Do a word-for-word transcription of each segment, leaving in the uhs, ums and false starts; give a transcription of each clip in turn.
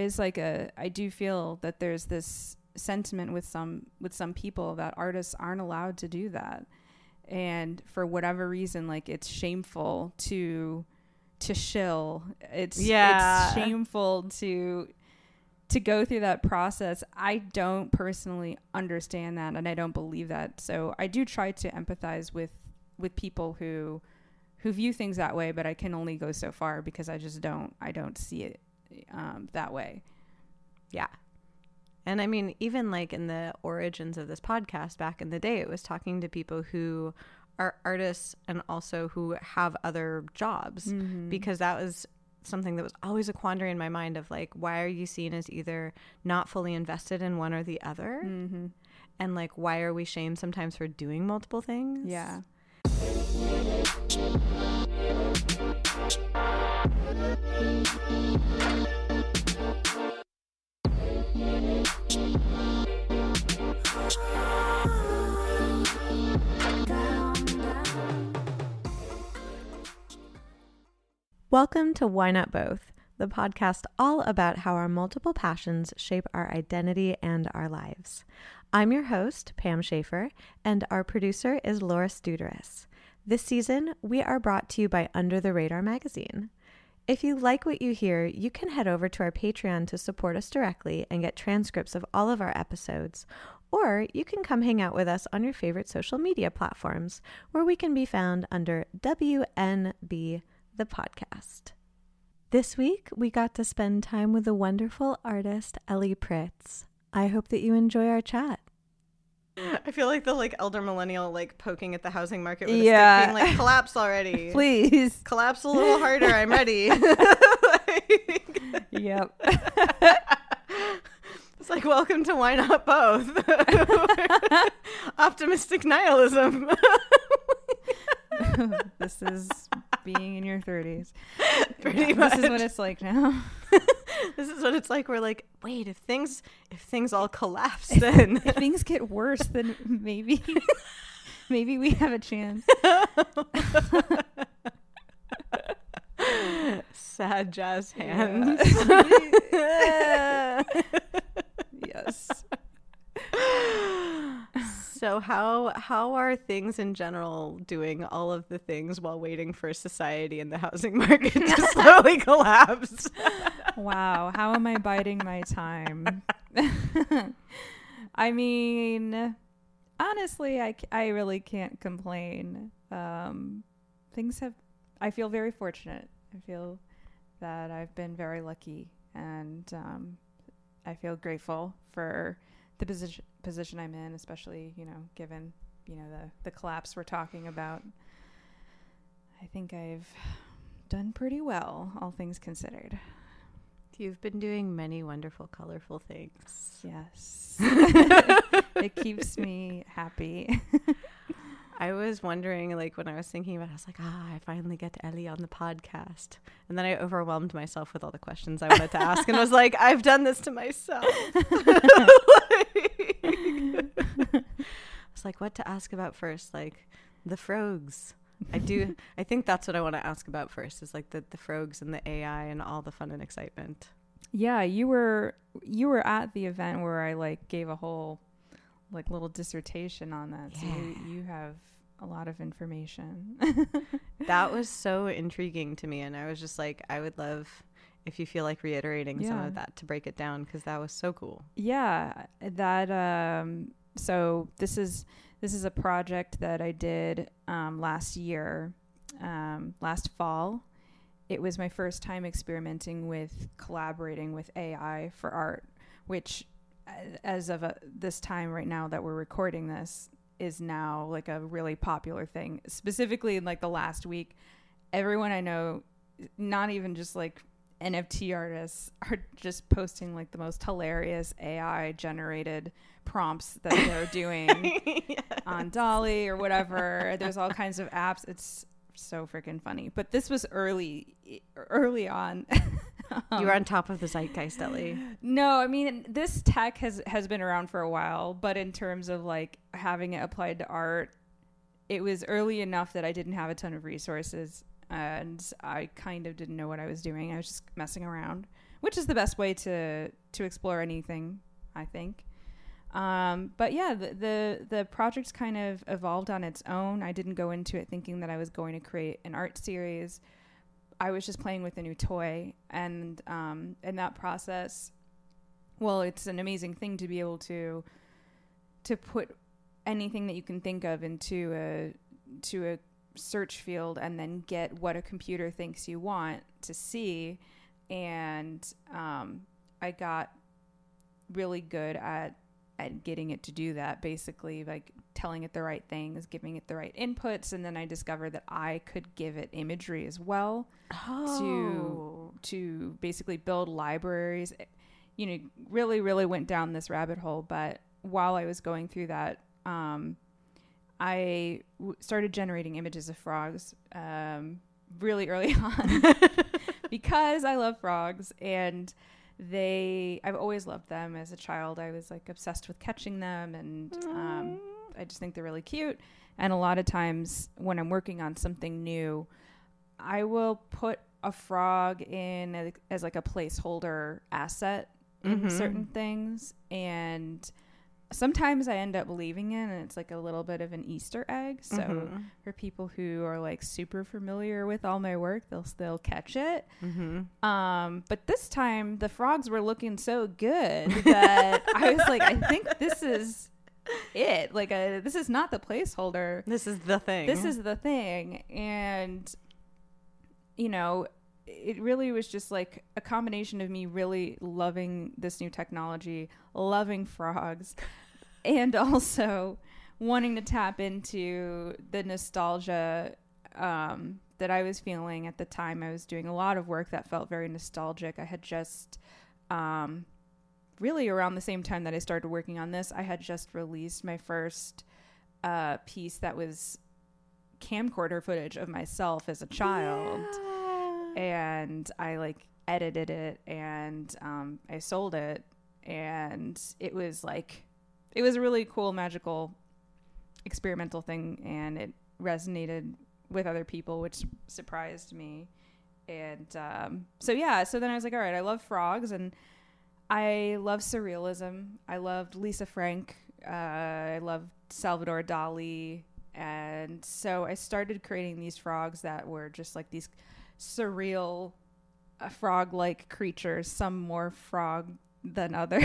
is like a, I do feel that there's this sentiment with some, with some people that artists aren't allowed to do that. And for whatever reason, like it's shameful to, to shill. It's, yeah. it's shameful to, to go through that process. I don't personally understand that, and I don't believe that. So I do try to empathize with, with people who, who view things that way, but I can only go so far because I just don't, I don't see it um, that way. Yeah. And I mean, even like in the origins of this podcast back in the day, it was talking to people who are artists and also who have other jobs, mm-hmm. because that was something that was always a quandary in my mind of like, why are you seen as either not fully invested in one or the other? Mm-hmm. And like, why are we shamed sometimes for doing multiple things? Yeah. Welcome to Why Not Both, the podcast all about how our multiple passions shape our identity and our lives. I'm your host, Pam Schaefer, and our producer is Laura Studeris. This season, we are brought to you by Under the Radar magazine. If you like what you hear, you can head over to our Patreon to support us directly and get transcripts of all of our episodes, or you can come hang out with us on your favorite social media platforms, where we can be found under W N B the podcast. This week, we got to spend time with the wonderful artist Ellie Pritz. I hope that you enjoy our chat. I feel like the like elder millennial like poking at the housing market with yeah. a stick being like, collapse already. Please. Collapse a little harder. I'm ready. like, yep. It's like, welcome to Why Not Both? Optimistic nihilism. This is being in your thirties. Pretty yeah, much. This is what it's like now. This is what it's like. We're like, wait, if things if things all collapse, then if things get worse, then maybe maybe we have a chance. Sad jazz hands. Yeah. Yes. So how how are things in general doing all of the things while waiting for society and the housing market to slowly collapse? Wow, how am I biding my time? I mean, honestly, I, I really can't complain. Um, things have, I feel very fortunate. I feel that I've been very lucky, and um, I feel grateful for the position position I'm in, especially, you know, given, you know, the, the collapse we're talking about. I think I've done pretty well, all things considered. You've been doing many wonderful, colorful things. Yes. It keeps me happy. I was wondering, like, when I was thinking about it, I was like, ah, I finally get Ellie on the podcast. And then I overwhelmed myself with all the questions I wanted to ask and was like, I've done this to myself. I was like, what to ask about first? Like, the frogs. I do. I think that's what I want to ask about first, is like the, the frogs and the A I and all the fun and excitement. Yeah, you were you were at the event where I like gave a whole like little dissertation on that. Yeah. So you, you have a lot of information. That was so intriguing to me, and I was just like, I would love if you feel like reiterating yeah. some of that to break it down, because that was so cool. Yeah, that um so this is this is a project that I did um last year, um last fall. It was my first time experimenting with collaborating with A I for art, which as of a, this time right now that we're recording this is now like a really popular thing, specifically in like the last week. Everyone I know, not even just like N F T artists, are just posting like the most hilarious A I generated prompts that they're doing yes. on Dolly or whatever. There's all kinds of apps. It's so freaking funny. But this was early early on. um, you were on top of the zeitgeist, Ellie. No, I mean, this tech has has been around for a while, but in terms of like having it applied to art, it was early enough that I didn't have a ton of resources, and I kind of didn't know what I was doing. I was just messing around which is the best way to to explore anything, I think. Um, but yeah, the, the the project kind of evolved on its own. I didn't go into it thinking that I was going to create an art series. I was just playing with a new toy, and um, in that process, well, it's an amazing thing to be able to to put anything that you can think of into a to a search field and then get what a computer thinks you want to see. And um, I got really good at at getting it to do that, basically, like telling it the right things, giving it the right inputs, and then I discovered that I could give it imagery as well. Oh. to to basically build libraries. You know, really, really went down this rabbit hole. But while I was going through that, um, I w- started generating images of frogs um, really early on because I love frogs, and they I've always loved them. As a child, I was like obsessed with catching them, and um, I just think they're really cute. And a lot of times when I'm working on something new, I will put a frog in a, as like a placeholder asset in Mm-hmm. certain things, and sometimes I end up leaving it, and it's like a little bit of an Easter egg. So Mm-hmm. for people who are like super familiar with all my work, they'll still catch it. Mm-hmm. Um, but this time the frogs were looking so good that I was like, I think this is it. Like, a, this is not the placeholder. This is the thing. This is the thing. And, you know, it really was just like a combination of me really loving this new technology, loving frogs, and also wanting to tap into the nostalgia um, that I was feeling at the time. I was doing a lot of work that felt very nostalgic. I had just, um, really around the same time that I started working on this, I had just released my first uh, piece that was camcorder footage of myself as a child. Yeah. And I like edited it, and um, I sold it, and it was like, it was a really cool, magical, experimental thing, and it resonated with other people, which surprised me. And um, so yeah, so then I was like, all right, I love frogs, and I love surrealism. I loved Lisa Frank. Uh, I loved Salvador Dali. And so I started creating these frogs that were just like these surreal uh, frog-like creatures, some more frog than others.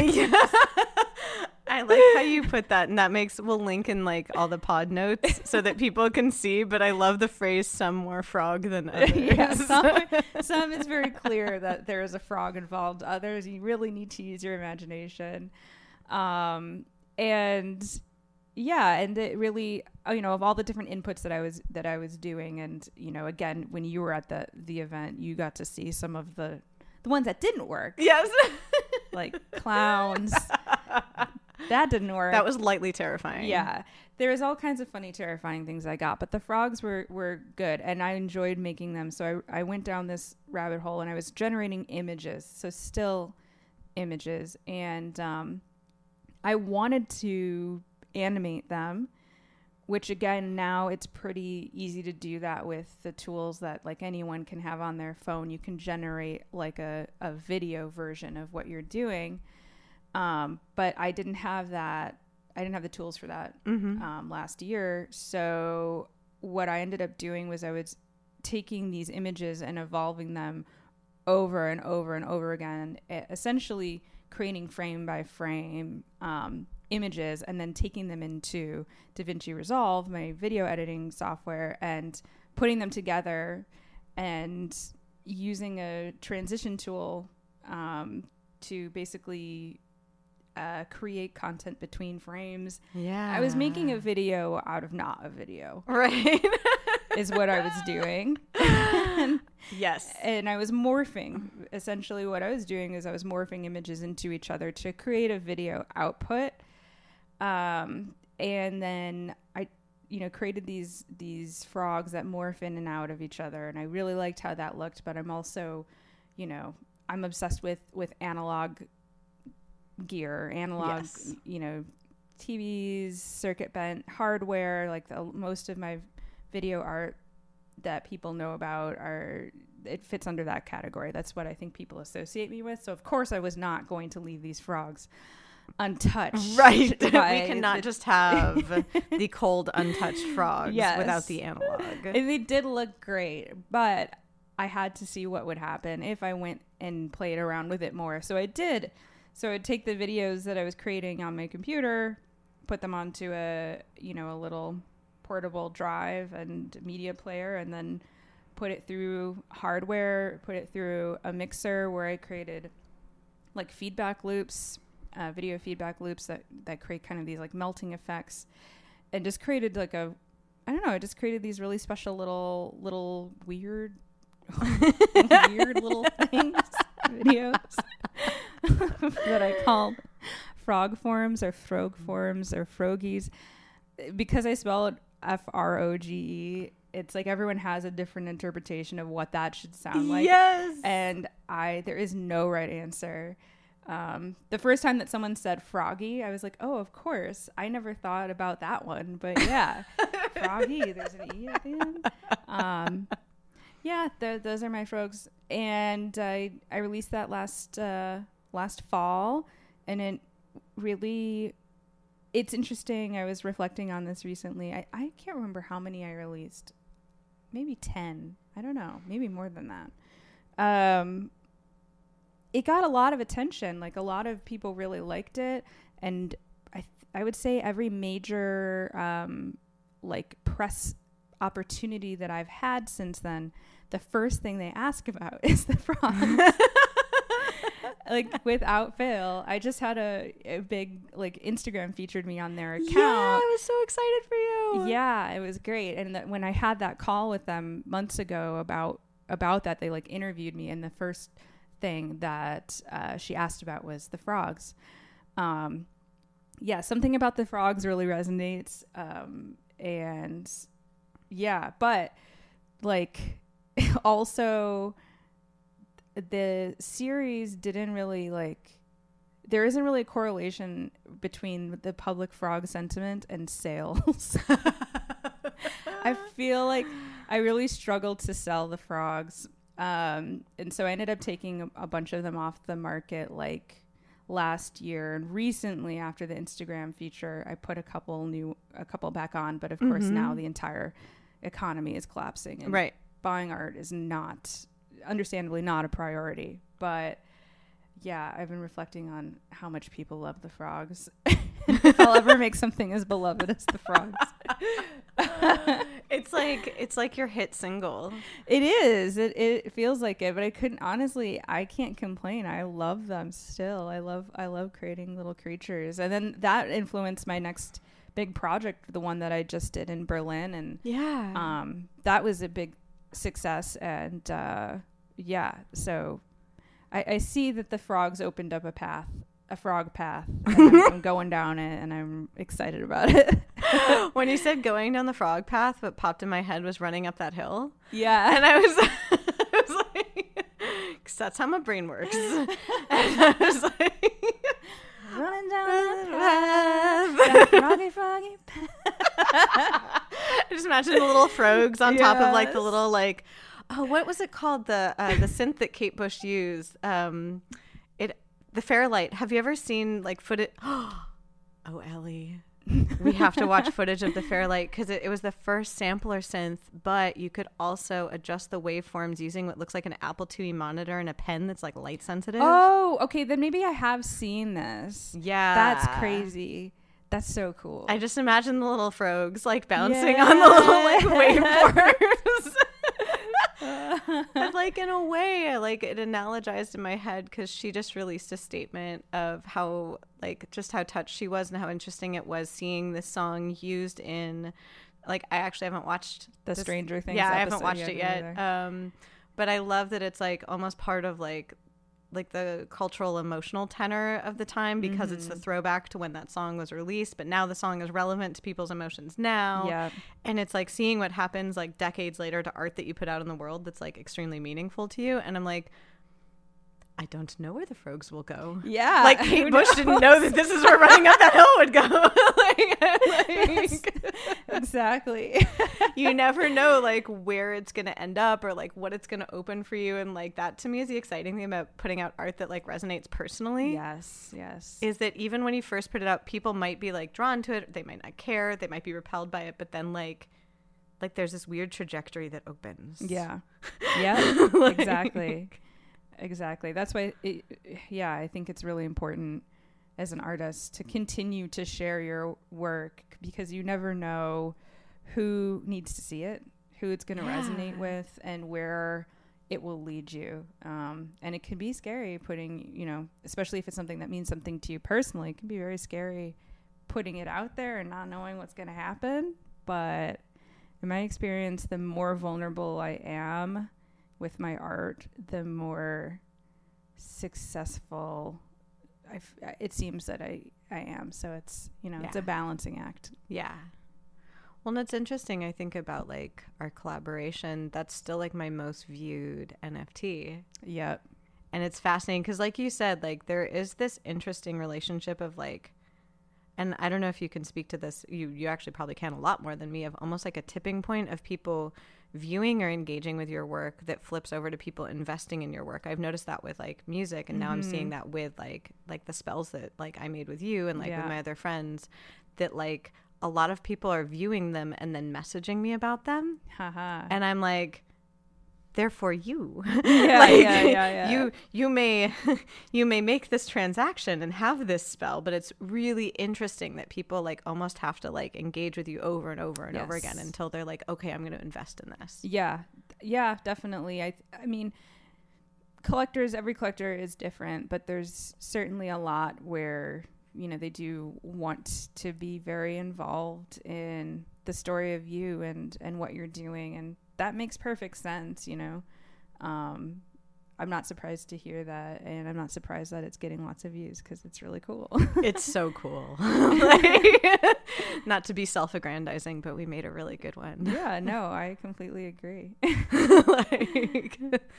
I like how you put that, and that makes, we'll link in like all the pod notes so that people can see, but I love the phrase some more frog than others. Yeah, some, some it's very clear that there is a frog involved. Others, you really need to use your imagination. Um, and yeah, and it really, you know, of all the different inputs that I was that I was doing, and you know, again, when you were at the the event, you got to see some of the the ones that didn't work. Yes. Like clowns. That didn't work. That was lightly terrifying. Yeah. There was all kinds of funny, terrifying things I got, but the frogs were, were good, and I enjoyed making them. So I, I went down this rabbit hole, and I was generating images, so still images. And um, I wanted to animate them, which again, now it's pretty easy to do that with the tools that like anyone can have on their phone. You can generate like a, a video version of what you're doing. Um, but I didn't have that. I didn't have the tools for that Mm-hmm. um, last year. So what I ended up doing was I was taking these images and evolving them over and over and over again, essentially creating frame by frame um, images, and then taking them into DaVinci Resolve, my video editing software, and putting them together and using a transition tool um, to basically uh, create content between frames. Yeah. I was making a video out of not a video. Right. Is what I was doing. and, yes. and I was morphing. Essentially what I was doing is I was morphing images into each other to create a video output. Um, and then I, you know, created these, these frogs that morph in and out of each other. And I really liked how that looked, but I'm also, you know, I'm obsessed with, with analog gear, analog, Yes. you know, T Vs, circuit bent hardware. Like the, most of my video art that people know about are it fits under that category. That's what I think people associate me with. So of course I was not going to leave these frogs untouched. Right. We cannot the just have the cold, untouched frogs yes. without the analog. And they did look great, but I had to see what would happen if I went and played around with it more. So I did. So I'd take the videos that I was creating on my computer, put them onto a, you know, a little portable drive and media player, and then put it through hardware, put it through a mixer where I created like feedback loops, uh, video feedback loops that, that create kind of these like melting effects, and just created like a, I don't know, I just created these really special little, little weird, weird little things, videos that I called frog forms or frog forms or frogies, because I spell it F R O G E. It's like everyone has a different interpretation of what that should sound like. Yes. And I, there is no right answer. Um, the first time that someone said froggy, I was like, oh, of course. I never thought about that one, but yeah, froggy, there's an E at the end. Um, yeah, th- those are my frogs. And I, I released that last, uh, last fall, and it really, it's interesting. I was reflecting on this recently. I, I can't remember how many I released. Maybe ten. I don't know. Maybe more than that. Um, it got a lot of attention. Like, a lot of people really liked it. And I th- I would say every major, um, like, press opportunity that I've had since then, the first thing they ask about is the frogs. Like, without fail. I just had a, a big, like, Instagram featured me on their account. Yeah, I was so excited for you. Yeah, it was great. And that when I had that call with them months ago about about that, they, like, interviewed me, and the first thing that uh, she asked about was the frogs. Um, yeah, something about the frogs really resonates. Um, and, yeah, but, like, also... the series didn't really like, there isn't really a correlation between the public frog sentiment and sales. I feel like I really struggled to sell the frogs. Um, and so I ended up taking a, a bunch of them off the market like last year. And recently, after the Instagram feature, I put a couple new, a couple back on. But of mm-hmm. course, now the entire economy is collapsing. And right. buying art is not... understandably not a priority, but yeah, I've been reflecting on how much people love the frogs. If I'll ever make something as beloved as the frogs. It's like it's like your hit single. It is. It it feels like it, but I couldn't honestly. I can't complain. I love them still. I love I love creating little creatures, and then that influenced my next big project, the one that I just did in Berlin, and yeah, um, that was a big success, and. Uh, Yeah, so I, I see that the frogs opened up a path, a frog path, and I'm, I'm going down it, and I'm excited about it. When you said going down the frog path, what popped in my head was running up that hill. Yeah. And I was, I was like, because that's how my brain works. And I was like, running down the path, froggy, froggy path. I just imagine the little frogs on yes. top of like the little like, oh, what was it called? The uh, the synth that Kate Bush used. Um, it the Fairlight. Have you ever seen like footage? Oh, Ellie, we have to watch footage of the Fairlight because it, it was the first sampler synth, but you could also adjust the waveforms using what looks like an Apple two E monitor and a pen that's like light sensitive. Oh, okay. Then maybe I have seen this. Yeah, that's crazy. That's so cool. I just imagine the little frogs like bouncing yes. on the little like waveforms. But like in a way, like it analogized in my head because she just released a statement of how like just how touched she was and how interesting it was seeing this song used in like I actually haven't watched the this, Stranger Things. Yeah, episode. I haven't watched it yet. Um, but I love that it's like almost part of like like the cultural emotional tenor of the time because mm-hmm. it's the throwback to when that song was released, but now the song is relevant to people's emotions now. Yeah. And it's like seeing what happens like decades later to art that you put out in the world that's like extremely meaningful to you. And I'm like, I don't know where the frogs will go. Yeah. Like Kate Bush didn't know that this is where running up that hill would go. like, like, exactly. You never know like where it's going to end up or like what it's going to open for you. And like that to me is the exciting thing about putting out art that like resonates personally. Yes. Yes. Is that even when you first put it out, people might be like drawn to it. They might not care. They might be repelled by it. But then like, like there's this weird trajectory that opens. Yeah. Yeah, like, exactly. Exactly. That's why, it, yeah, I think it's really important as an artist to continue to share your work because you never know who needs to see it, who it's going to yeah. resonate with, and where it will lead you. Um, and it can be scary putting, you know, especially if it's something that means something to you personally, it can be very scary putting it out there and not knowing what's going to happen. But in my experience, the more vulnerable I am with my art, the more successful I f- it seems that I, I am. So it's, you know, yeah. it's a balancing act. Yeah. Well, and it's interesting. I think about like our collaboration. That's still like my most viewed N F T. Yep. And it's fascinating because like you said, like there is this interesting relationship of like, and I don't know if you can speak to this. You, you actually probably can a lot more than me, of almost like a tipping point of people viewing or engaging with your work that flips over to people investing in your work. I've noticed that with like music, and mm-hmm. now I'm seeing that with like like the spells that like I made with you and like yeah. with my other friends, that like a lot of people are viewing them and then messaging me about them. Haha. And I'm like, they're for you. Yeah, like, yeah, yeah, yeah. You you may you may make this transaction and have this spell, but it's really interesting that people like almost have to like engage with you over and over and yes. over again until they're like, okay, I'm going to invest in this. Yeah, yeah, definitely. I I mean, collectors, every collector is different, but there's certainly a lot where, you know, they do want to be very involved in the story of you and and what you're doing, and that makes perfect sense, you know. Um, I'm not surprised to hear that, and I'm not surprised that it's getting lots of views because it's really cool. It's so cool. Like, not to be self-aggrandizing, but we made a really good one. Yeah, no, I completely agree. Like,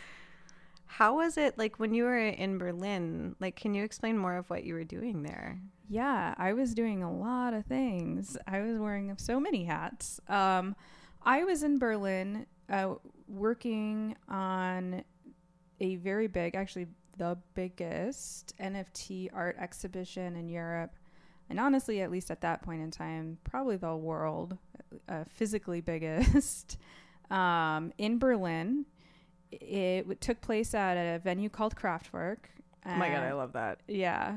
how was it like when you were in Berlin? Like, can you explain more of what you were doing there? Yeah, I was doing a lot of things. I was wearing so many hats. Um, I was in Berlin uh, working on a very big, actually the biggest N F T art exhibition in Europe. And honestly, at least at that point in time, probably the world, uh, physically biggest, um, in Berlin. It w- took place at a venue called Kraftwerk. Uh, oh my God, I love that. Yeah.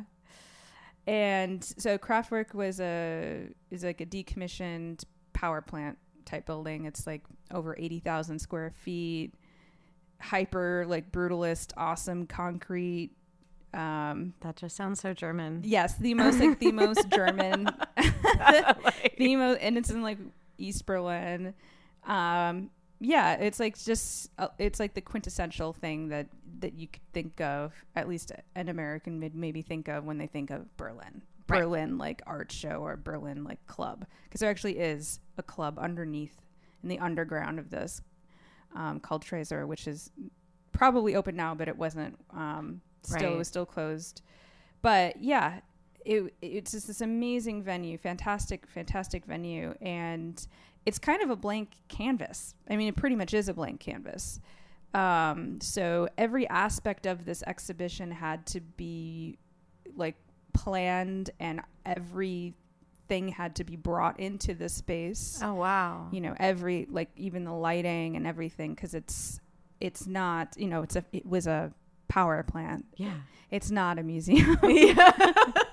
And so Kraftwerk was a, is like a decommissioned power plant type building. It's like over eighty thousand square feet, hyper like brutalist, awesome concrete. Um, that just sounds so German. Yes, the most like the most German, like. the most, and it's in like East Berlin. Um, yeah, it's like just uh, it's like the quintessential thing that that you could think of, at least an American would maybe think of when they think of Berlin. Right. Berlin like art show or Berlin like club, because there actually is a club underneath in the underground of this um, called Treasure, which is probably open now, but it wasn't. Um, still, right. It was still closed. But yeah, it it's just this amazing venue, fantastic, fantastic venue, and it's kind of a blank canvas. I mean, it pretty much is a blank canvas. Um, so every aspect of this exhibition had to be like planned, and everything had to be brought into the space. Oh wow. You know, every like even the lighting and everything, because it's it's not, you know, it's a it was a power plant. Yeah. It's not a museum. Yeah.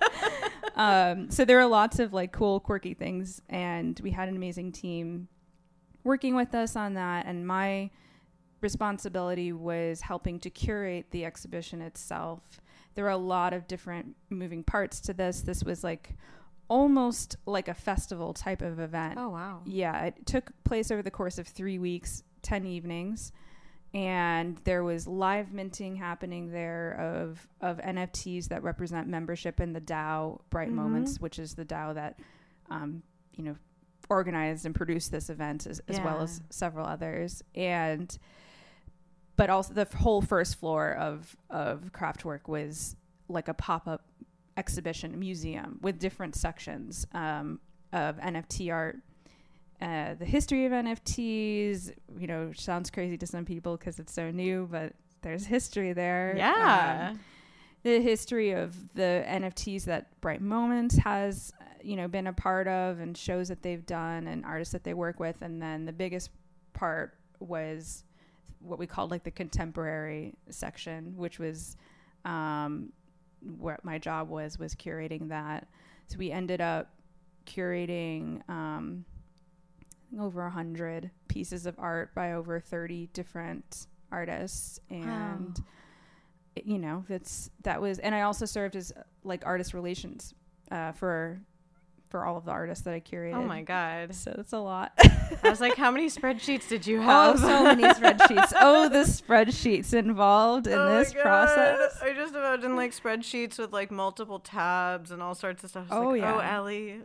um so there are lots of like cool quirky things, and we had an amazing team working with us on that, and my responsibility was helping to curate the exhibition itself. There were a lot of different moving parts to this. This was like almost like a festival type of event. Oh, wow. Yeah. It took place over the course of three weeks, ten evenings. And there was live minting happening there of, of N F Ts that represent membership in the DAO Bright mm-hmm. Moments, which is the DAO that, um, you know, organized and produced this event as, as yeah. well as several others. And but also the whole first floor of, of Craftwork was like a pop-up exhibition museum with different sections um, of N F T art, uh, the history of N F Ts, you know, sounds crazy to some people because it's so new, but there's history there. Yeah. Um, the history of the N F Ts that Bright Moments has, you know, been a part of, and shows that they've done and artists that they work with. And then the biggest part was what we called like the contemporary section, which was um, what my job was, was curating that. So we ended up curating um, over a hundred pieces of art by over thirty different artists. And, wow. it, you know, that's, that was, and I also served as like artist relations uh, for, for all of the artists that I curated. Oh my God. So that's a lot. I was like, how many spreadsheets did you have? Oh, so many spreadsheets. Oh, the spreadsheets involved in oh this process. I just imagine like spreadsheets with like multiple tabs and all sorts of stuff. Oh, like, yeah. Oh, Ellie.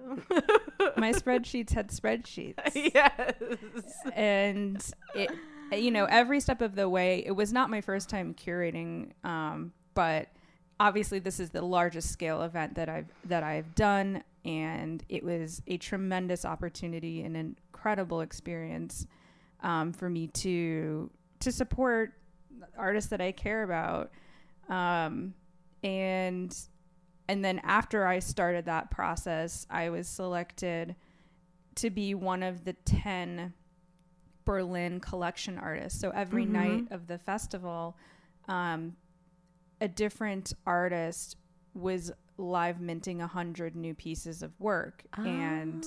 My spreadsheets had spreadsheets. Yes. And it, you know, every step of the way, it was not my first time curating, um, but obviously this is the largest scale event that I've, that I've done. And it was a tremendous opportunity and an incredible experience um, for me to to support artists that I care about. Um, and and then after I started that process, I was selected to be one of the ten Berlin collection artists. So every mm-hmm. night of the festival, um, a different artist was live minting a hundred new pieces of work. Oh. And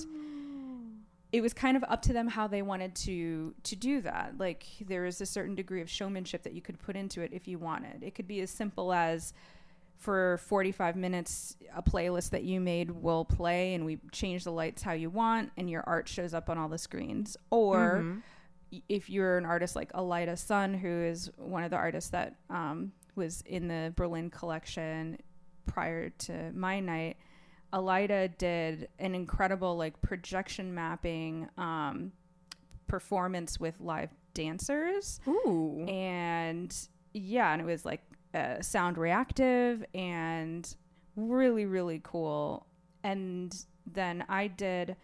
it was kind of up to them how they wanted to to do that. Like there is a certain degree of showmanship that you could put into it if you wanted. It could be as simple as for forty-five minutes, a playlist that you made will play and we change the lights how you want and your art shows up on all the screens. Or mm-hmm. if you're an artist like Alida Sun, who is one of the artists that um, was in the Berlin collection prior to my night, Alida did an incredible like projection mapping um, performance with live dancers. Ooh. And yeah, and it was like uh, sound reactive and really, really cool. And then I did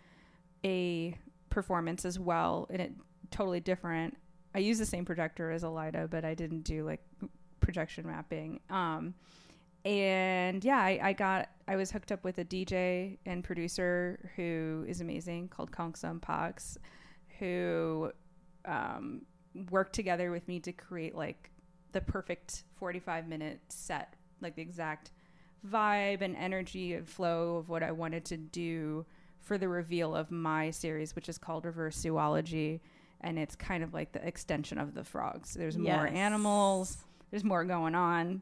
a performance as well, and it totally different. I used the same projector as Alida, but I didn't do like projection mapping. Um, And yeah, I, I got, I was hooked up with a D J and producer who is amazing called Kongsum Pox, who um, worked together with me to create like the perfect forty-five minute set, like the exact vibe and energy and flow of what I wanted to do for the reveal of my series, which is called Reverse Zoology. And it's kind of like the extension of the frogs. There's yes. more animals, there's more going on.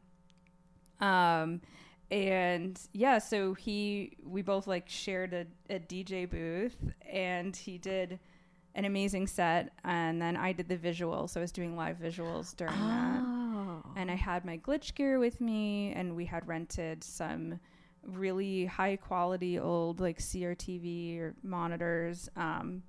Um, and yeah, so he, we both like shared a, a D J booth, and he did an amazing set. And then I did the visuals. So I was doing live visuals during oh. that. And I had my glitch gear with me, and we had rented some really high quality old like C R T V or monitors. Um,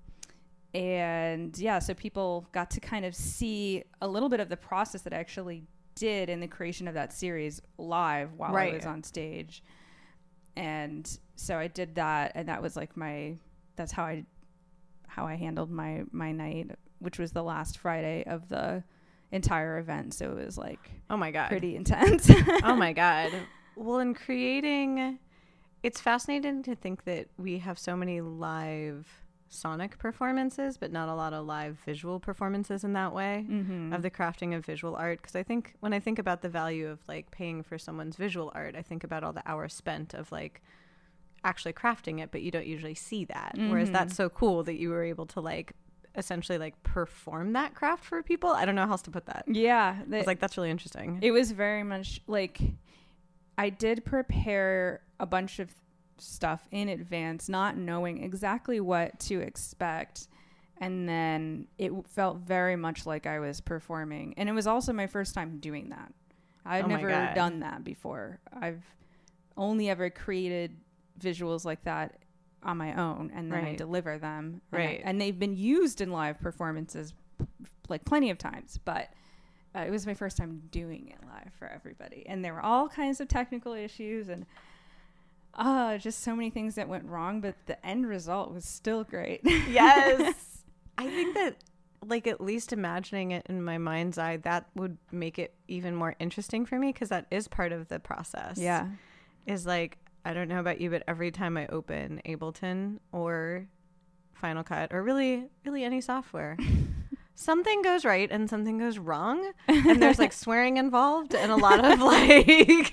and yeah, so people got to kind of see a little bit of the process that I actually did in the creation of that series live while right. I was on stage. And so I did that, and that was like my, that's how I, how I handled my, my night, which was the last Friday of the entire event. So it was like, oh my God, pretty intense. Oh my God. Well, in creating, it's fascinating to think that we have so many live sonic performances, but not a lot of live visual performances in that way mm-hmm. of the crafting of visual art. Because I think when I think about the value of like paying for someone's visual art, I think about all the hours spent of like actually crafting it, but you don't usually see that. Mm-hmm. Whereas that's so cool that you were able to like essentially like perform that craft for people. I don't know how else to put that. Yeah. I was like, that's really interesting. It was very much like, I did prepare a bunch of stuff in advance, not knowing exactly what to expect, and then it felt very much like I was performing. And it was also my first time doing that. I'd oh never done that before. I've only ever created visuals like that on my own, and then right. I deliver them, right and, I, and they've been used in live performances like plenty of times, but uh, it was my first time doing it live for everybody, and there were all kinds of technical issues and uh, just so many things that went wrong, but the end result was still great. Yes. I think that, like, at least imagining it in my mind's eye, that would make it even more interesting for me, because that is part of the process. Yeah. Is like, I don't know about you, but every time I open Ableton or Final Cut or really, really any software, something goes right and something goes wrong. And there's like swearing involved and a lot of like,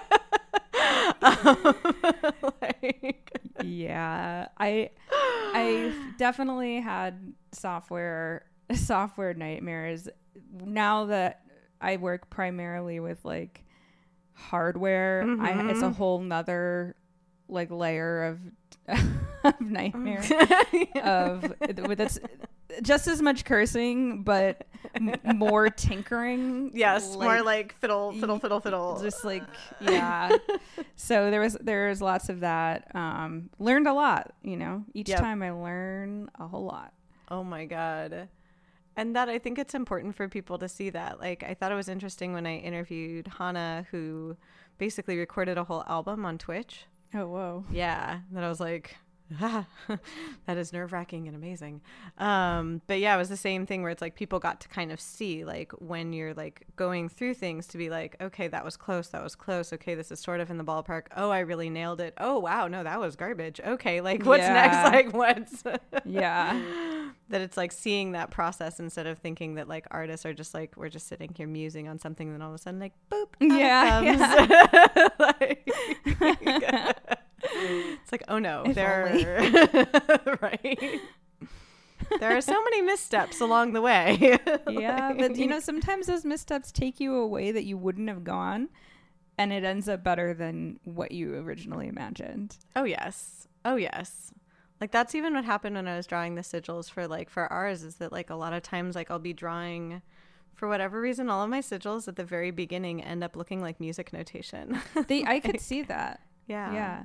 um, like yeah, I, I definitely had software, software nightmares. Now that I work primarily with like hardware, mm-hmm. I, it's a whole nother like layer of, of nightmare of with it's just as much cursing, but m- more tinkering. Yes, like, more like fiddle, fiddle, fiddle, fiddle. Just like, yeah. So there was there was lots of that. Um, learned a lot, you know. Each yep. time I learn a whole lot. Oh my God. And that, I think it's important for people to see that. Like, I thought it was interesting when I interviewed Hannah, who basically recorded a whole album on Twitch. Oh, whoa. Yeah. That I was like, ah, that is nerve-wracking and amazing. Um, but yeah, it was the same thing where it's like people got to kind of see, like, when you're like going through things, to be like, okay, that was close. That was close. Okay, this is sort of in the ballpark. Oh, I really nailed it. Oh, wow. No, that was garbage. Okay. Like, what's yeah. next? Like, what's yeah. That it's like seeing that process instead of thinking that like artists are just like, we're just sitting here musing on something, and then all of a sudden like, boop. Yeah. yeah. like, it's like, oh no, if there are right. There are so many missteps along the way. Yeah, like, but you know, sometimes those missteps take you a way that you wouldn't have gone, and it ends up better than what you originally imagined. Oh yes. Oh yes. Like, that's even what happened when I was drawing the sigils for like for ours, is that like a lot of times like I'll be drawing, for whatever reason, all of my sigils at the very beginning end up looking like music notation. They, I could see that. Yeah. Yeah.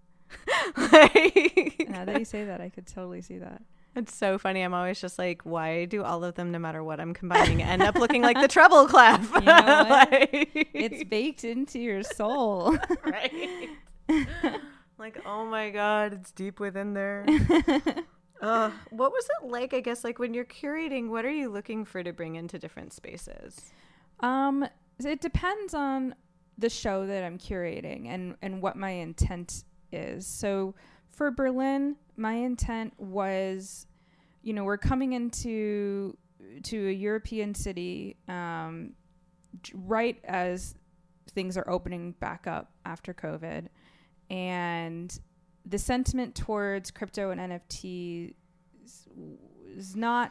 Like, now that you say that, I could totally see that. It's so funny. I'm always just like, why do all of them, no matter what I'm combining, end up looking like the treble clef? You know what? Like, it's baked into your soul. Right. Like, oh my God, it's deep within there. uh, what was it like, I guess, like when you're curating, what are you looking for to bring into different spaces? Um, it depends on the show that I'm curating and, and what my intent is. So for Berlin, my intent was, you know, we're coming into to a European city um, right as things are opening back up after COVID. And the sentiment towards crypto and N F Ts is not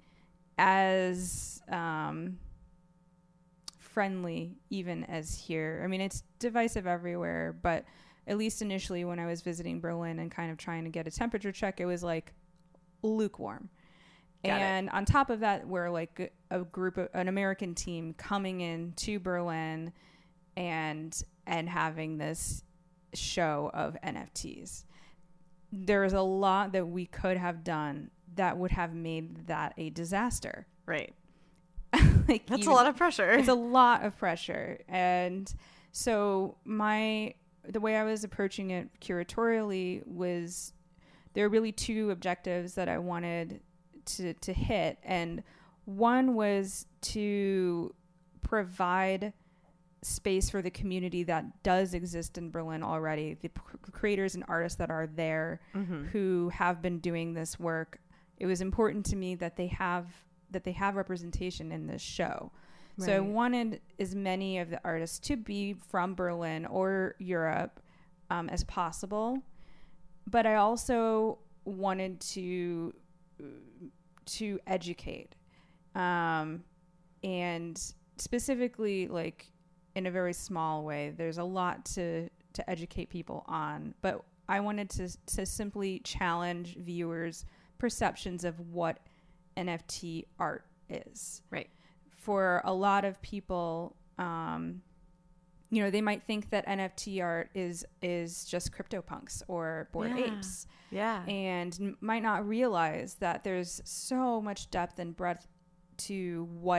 as um, friendly even as here. I mean, it's divisive everywhere, but at least initially when I was visiting Berlin and kind of trying to get a temperature check, it was like lukewarm. Got and it. On top of that, we're like a group of an American team coming in to Berlin and and having this show of N F Ts. There's a lot that we could have done that would have made that a disaster. Right. Like, that's even, a lot of pressure. It's a lot of pressure. And so my the way I was approaching it curatorially was there are really two objectives that I wanted to to hit, and one was to provide space for the community that does exist in Berlin already, the p- creators and artists that are there mm-hmm. who have been doing this work. It was important to me that they have that they have representation in this show. Right. So I wanted as many of the artists to be from Berlin or Europe um, as possible, but I also wanted to to educate um, and specifically, like, in a very small way. There's a lot to, to educate people on, but I wanted to to simply challenge viewers' perceptions of what N F T art is. Right. For a lot of people, um, you know, they might think that N F T art is is just CryptoPunks or Bored yeah. Apes. Yeah. And n- might not realize that there's so much depth and breadth to what it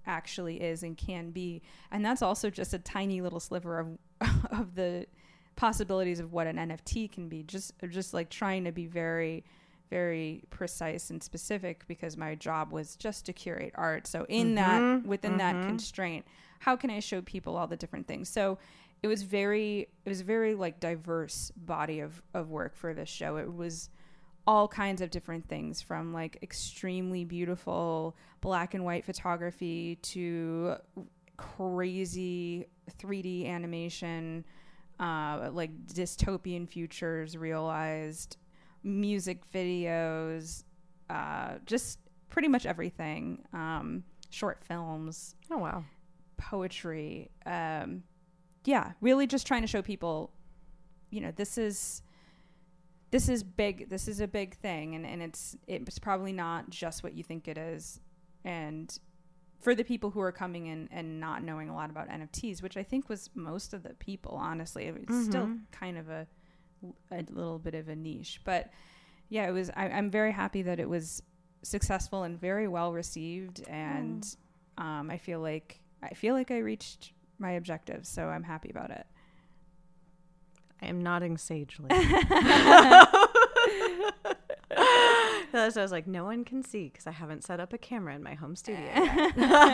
actually is and can be. And that's also just a tiny little sliver of of the possibilities of what an N F T can be. Just just like trying to be very, very precise and specific, because my job was just to curate art. So in mm-hmm. that, within mm-hmm. that constraint, how can I show people all the different things? So it was very, it was very like diverse body of, of work for this show. It was all kinds of different things, from like extremely beautiful black and white photography to crazy three D animation, uh, like dystopian futures realized, music videos, uh, just pretty much everything. Um, short films. Oh, wow. Poetry. Um, yeah, really just trying to show people, you know, this is, this is big. This is a big thing. And, and it's, it's probably not just what you think it is. And for the people who are coming in and not knowing a lot about N F Ts, which I think was most of the people, honestly, it's mm-hmm. still kind of a, a little bit of a niche, but yeah, it was, I, I'm very happy that it was successful and very well received. And, mm. um, I feel like, I feel like I reached my objectives, so I'm happy about it. I am nodding sagely. So I was like, no one can see because I haven't set up a camera in my home studio yet.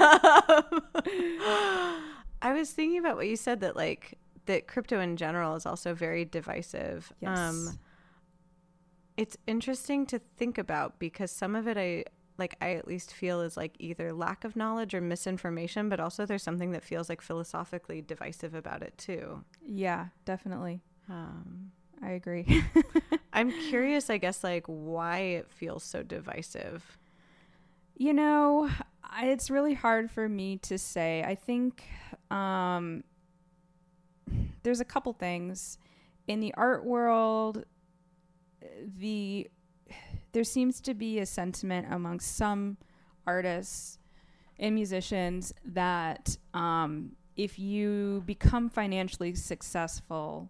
I was thinking about what you said, that like that crypto in general is also very divisive. Yes. Um, it's interesting to think about, because some of it I like I at least feel is like either lack of knowledge or misinformation, but also there's something that feels like philosophically divisive about it too. Yeah, definitely. Um, I agree. I'm curious, I guess, like why it feels so divisive. You know, I, it's really hard for me to say. I think um, there's a couple things in the art world. The there seems to be a sentiment amongst some artists and musicians that um, if you become financially successful,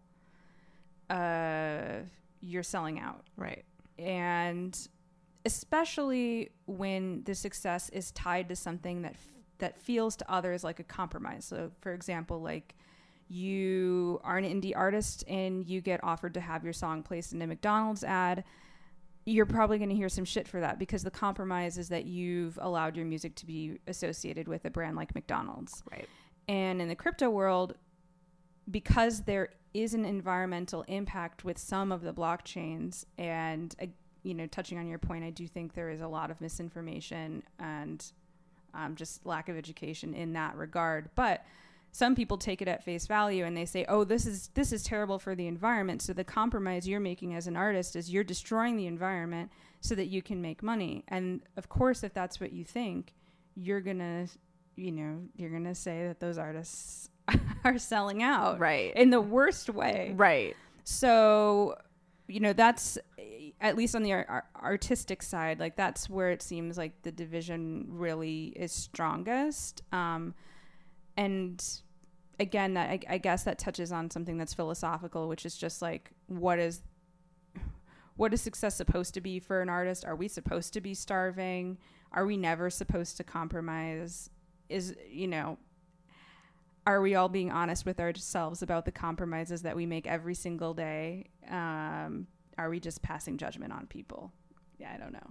uh, you're selling out. Right. And especially when the success is tied to something that f- that feels to others like a compromise. So, for example, like you are an indie artist and you get offered to have your song placed in a McDonald's ad. You're probably going to hear some shit for that, because the compromise is that you've allowed your music to be associated with a brand like McDonald's. Right. And in the crypto world, because there is an environmental impact with some of the blockchains, and uh, you know, touching on your point, I do think there is a lot of misinformation and um, just lack of education in that regard. But some people take it at face value and they say, oh, this is this is terrible for the environment. So the compromise you're making as an artist is you're destroying the environment so that you can make money. And of course, if that's what you think, you're gonna, you know, you're gonna say that those artists are selling out, right, in the worst way, right. So, you know, that's at least on the ar- artistic side, like that's where it seems like the division really is strongest. Um, and again, that I, I guess that touches on something that's philosophical, which is just like, what is what is success supposed to be for an artist? Are we supposed to be starving? Are we never supposed to compromise? Is, you know, are we all being honest with ourselves about the compromises that we make every single day? Um, are we just passing judgment on people? Yeah, I don't know.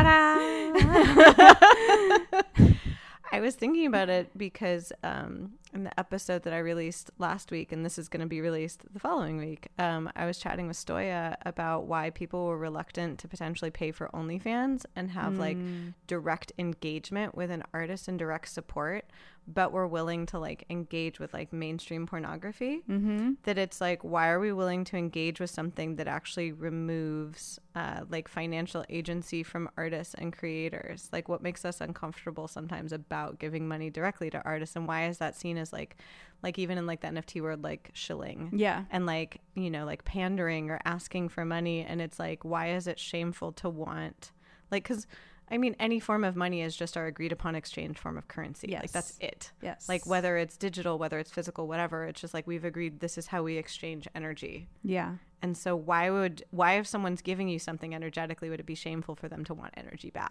Ta-da! I was thinking about it because um, in the episode that I released last week, and this is going to be released the following week, um, I was chatting with Stoya about why people were reluctant to potentially pay for OnlyFans and have mm. like direct engagement with an artist and direct support, but were willing to like engage with like mainstream pornography. Mm-hmm. That it's like, why are we willing to engage with something that actually removes uh, like financial agency from artists and creators? Like, what makes us uncomfortable sometimes about giving money directly to artists, and why is that seen as like, like even in like the N F T world, like shilling, yeah, and like, you know, like pandering or asking for money, and it's like, why is it shameful to want, like, because I mean, any form of money is just our agreed upon exchange form of currency. Yes. Like, that's it. Yes. Like, whether it's digital, whether it's physical, whatever, it's just like we've agreed this is how we exchange energy. Yeah. And so why would, why if someone's giving you something energetically, would it be shameful for them to want energy back?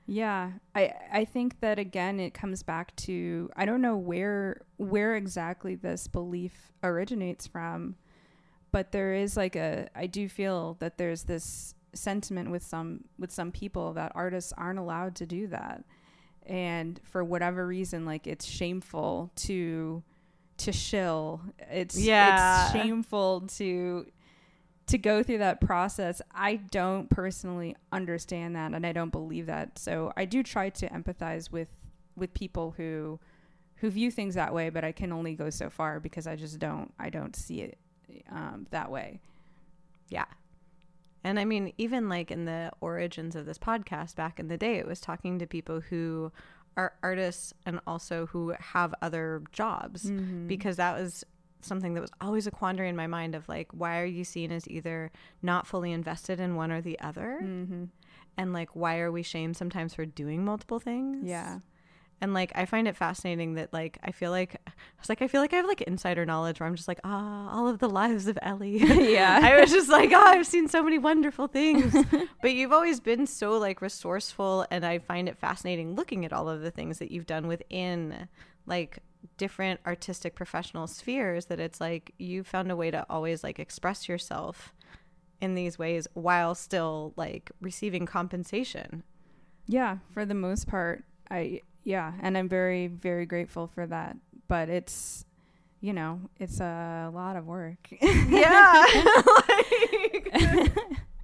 Yeah, I I think that again it comes back to, I don't know where where exactly this belief originates from, but there is like a, I do feel that there's this sentiment with some with some people that artists aren't allowed to do that, and for whatever reason, like it's shameful to to shill. It's yeah. it's shameful to to go through that process. I don't personally understand that, and I don't believe that. So I do try to empathize with with people who who view things that way, but I can only go so far because I just don't I don't see it um, that way. Yeah. And I mean, even like in the origins of this podcast back in the day, it was talking to people who are artists and also who have other jobs, mm-hmm. because that was something that was always a quandary in my mind of like, why are you seen as either not fully invested in one or the other? Mm-hmm. And like, why are we shamed sometimes for doing multiple things? Yeah. And like, I find it fascinating that like, I feel like, I was like, I feel like I have like insider knowledge where I'm just like, ah, all of the lives of Ellie. Yeah. I was just like, oh, I've seen so many wonderful things. But you've always been so like resourceful. And I find it fascinating looking at all of the things that you've done within like different artistic professional spheres, that it's like you found a way to always like express yourself in these ways while still like receiving compensation. Yeah, for the most part. I yeah, and I'm very, very grateful for that. But it's, you know, it's a lot of work. Yeah. like,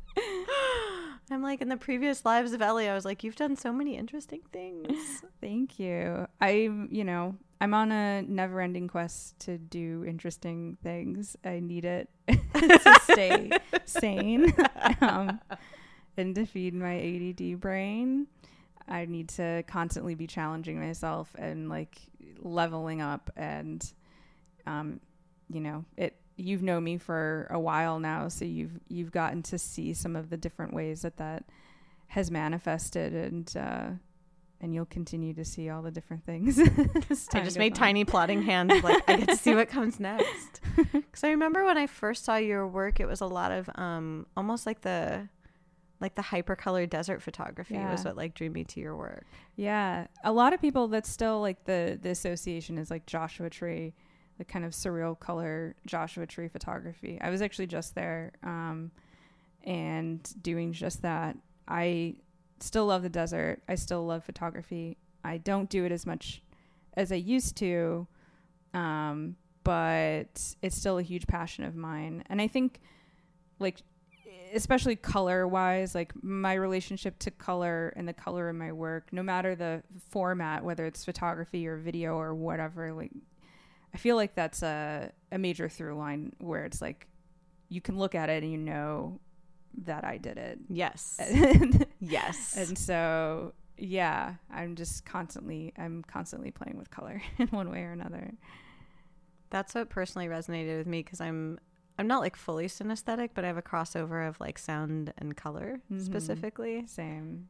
I'm like, in the previous lives of Ellie, I was like, you've done so many interesting things. Thank you. I, you know, I'm on a never-ending quest to do interesting things. I need it to stay sane um, and to feed my A D D brain. I need to constantly be challenging myself and like leveling up. And, um, you know, it. You've known me for a while now, so you've you've gotten to see some of the different ways that that has manifested, and uh, and you'll continue to see all the different things. I just made on. tiny plotting hands of like, I get to see what comes next. Because I remember when I first saw your work, it was a lot of um, almost like the like the hypercolor desert photography yeah. was what like drew me to your work. Yeah, a lot of people, that's still like the the association is like Joshua Tree. The kind of surreal color Joshua Tree photography. I was actually just there um, and doing just that. I still love the desert. I still love photography. I don't do it as much as I used to, um, but it's still a huge passion of mine. And I think, like, especially color-wise, like my relationship to color and the color in my work, no matter the format, whether it's photography or video or whatever, like, I feel like that's a, a major through line where it's like you can look at it and you know that I did it. Yes. Yes. And so, yeah, I'm just constantly, I'm constantly playing with color in one way or another. That's what personally resonated with me because I'm, I'm not like fully synesthetic, but I have a crossover of like sound and color mm-hmm. specifically. Same.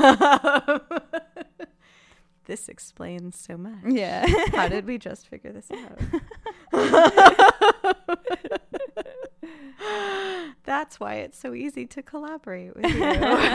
This explains so much. Yeah. How did we just figure this out? That's why it's so easy to collaborate with you.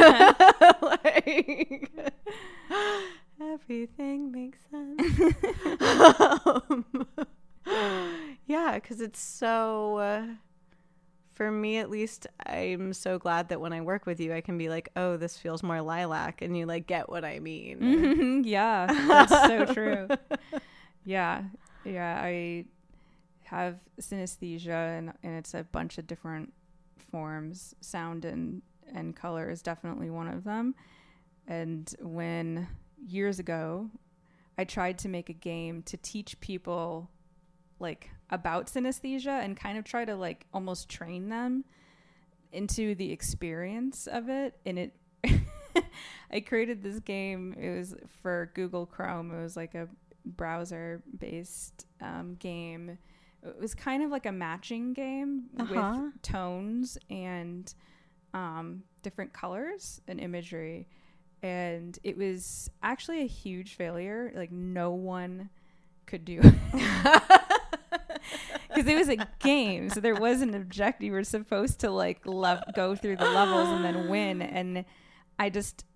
Like, everything makes sense. um, yeah, because it's so... Uh, for me, at least, I'm so glad that when I work with you, I can be like, oh, this feels more lilac. And you like get what I mean. Mm-hmm. Yeah, that's so true. Yeah. Yeah. I have synesthesia and, and it's a bunch of different forms. Sound and, and color is definitely one of them. And when years ago, I tried to make a game to teach people like about synesthesia and kind of try to like almost train them into the experience of it. And it, I created this game. It was for Google Chrome. It was like a browser based um, game. It was kind of like a matching game uh-huh. with tones and um, different colors and imagery. And it was actually a huge failure. Like no one could do it. Because it was a game, so there was an objective. You were supposed to like lev- go through the levels and then win. And I just,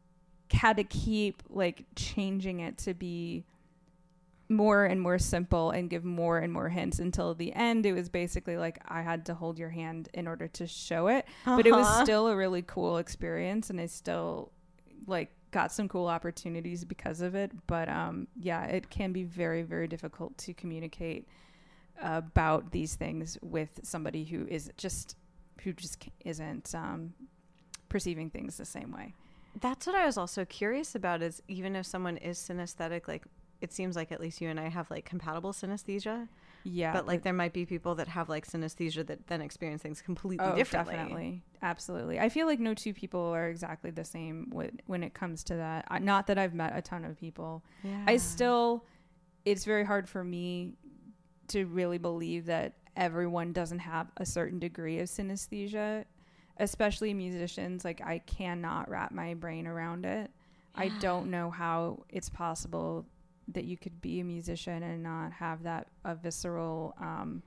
had to keep like changing it to be more and more simple and give more and more hints until the end it was basically like I had to hold your hand in order to show it. Uh-huh. But it was still a really cool experience, and I still like got some cool opportunities because of it. But um yeah, it can be very, very difficult to communicate about these things with somebody who is just who just isn't um perceiving things the same way. That's what I was also curious about, is even if someone is synesthetic, like it seems like at least you and I have like compatible synesthesia. Yeah. But like there might be people that have like synesthesia that then experience things completely oh, differently. Definitely. Absolutely. I feel like no two people are exactly the same when, when it comes to that. I, not that I've met a ton of people. Yeah. I still, it's very hard for me to really believe that everyone doesn't have a certain degree of synesthesia, especially musicians. Like I cannot wrap my brain around it. Yeah. I don't know how it's possible that you could be a musician and not have that a visceral um,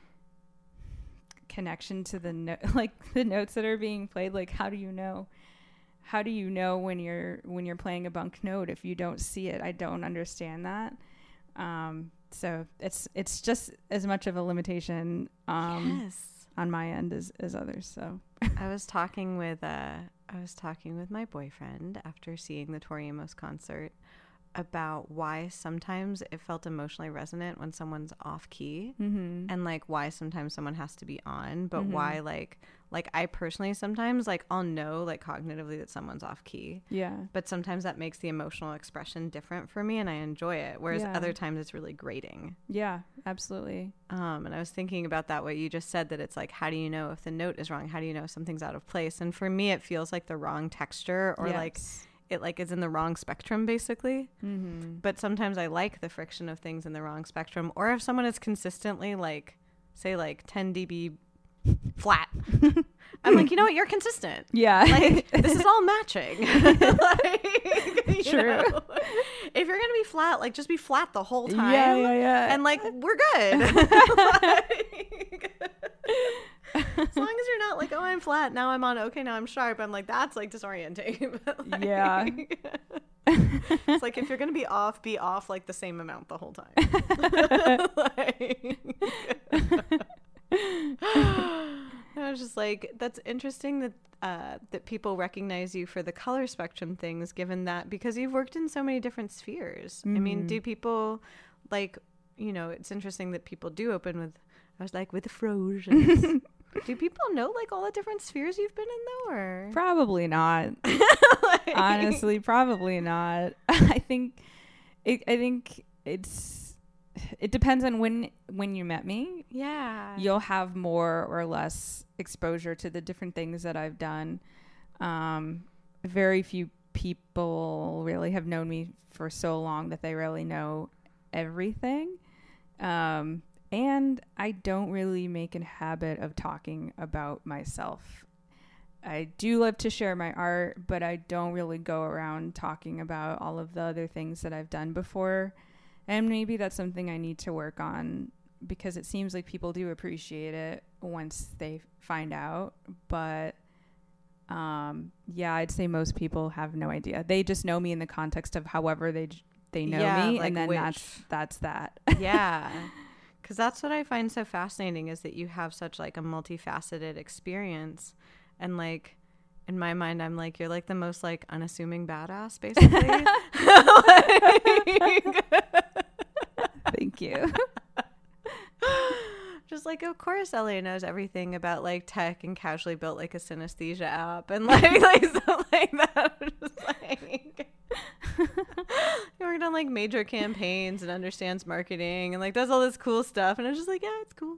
connection to the no- like the notes that are being played. Like how do you know? How do you know when you're when you're playing a bunk note if you don't see it? I don't understand that. Um, so it's it's just as much of a limitation um, yes. on my end as, as others. So I was talking with uh, I was talking with my boyfriend after seeing the Tori Amos concert about why sometimes it felt emotionally resonant when someone's off key, mm-hmm. and like why sometimes someone has to be on, but mm-hmm. why like like I personally sometimes like I'll know like cognitively that someone's off key, yeah, but sometimes that makes the emotional expression different for me and I enjoy it, whereas yeah. other times it's really grating. Yeah, absolutely. Um and I was thinking about that, what you just said, that it's like, how do you know if the note is wrong? How do you know if something's out of place? And for me it feels like the wrong texture, or yes. like it like is in the wrong spectrum basically. Mm-hmm. But sometimes I like the friction of things in the wrong spectrum, or if someone is consistently like say like ten decibels flat, I'm like, you know what, you're consistent. Yeah, like this is all matching. Like, you True. know, if you're gonna be flat, like just be flat the whole time. Yeah, yeah, yeah. And like we're good. Like, as long as you're not like, oh, I'm flat, now I'm on, okay, now I'm sharp. I'm like, that's like disorienting. Like, yeah. It's like, if you're going to be off, be off like the same amount the whole time. Like, I was just like, that's interesting that uh, that people recognize you for the color spectrum things, given that, because you've worked in so many different spheres. Mm-hmm. I mean, do people like, you know, it's interesting that people do open with, I was like, with the Frosians. Do people know like all the different spheres you've been in though, or probably not? Like, honestly, probably not. I think it, I think it's it depends on when when you met me. Yeah, you'll have more or less exposure to the different things that I've done. Um, very few people really have known me for so long that they really know everything. Um, And I don't really make a habit of talking about myself. I do love to share my art, but I don't really go around talking about all of the other things that I've done before. And maybe that's something I need to work on, because it seems like people do appreciate it once they find out. But um, yeah, I'd say most people have no idea. They just know me in the context of however they they know yeah, me, like and then which, that's that's that. Yeah. Because that's what I find so fascinating, is that you have such like a multifaceted experience. And like in my mind, I'm like, you're like the most like unassuming badass, basically. Like, thank you. Just like, of course Ellie knows everything about like tech and casually built like a synesthesia app and like like stuff like that. Just like he worked on like major campaigns and understands marketing and like does all this cool stuff, and I'm just like, yeah, it's cool.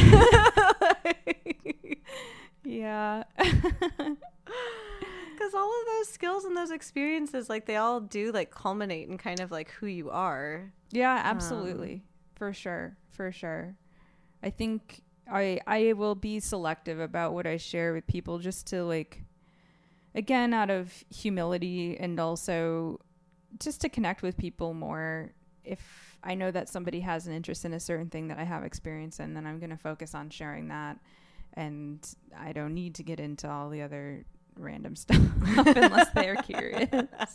Like, yeah. Because all of those skills and those experiences, like they all do like culminate in kind of like who you are. Yeah, absolutely. Um, for sure. For sure. I think I I will be selective about what I share with people, just to like, again, out of humility, and also just to connect with people more. If I know that somebody has an interest in a certain thing that I have experience in, then I'm going to focus on sharing that. And I don't need to get into all the other random stuff unless they're curious.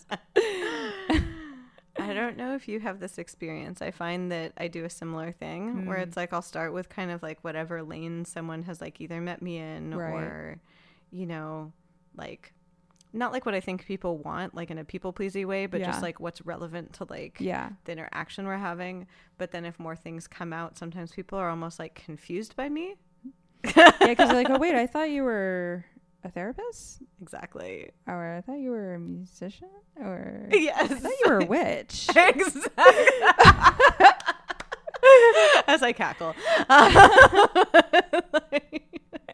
I don't know if you have this experience. I find that I do a similar thing mm. where it's like I'll start with kind of like whatever lane someone has like either met me in right. or, you know, like not like what I think people want, like in a people pleasy way, but yeah. just like what's relevant to like yeah. the interaction we're having. But then if more things come out, sometimes people are almost like confused by me. Yeah, because they're like, oh, wait, I thought you were a therapist? Exactly. Or I thought you were a musician? Or yes. I thought you were a witch. Exactly. As I cackle. like,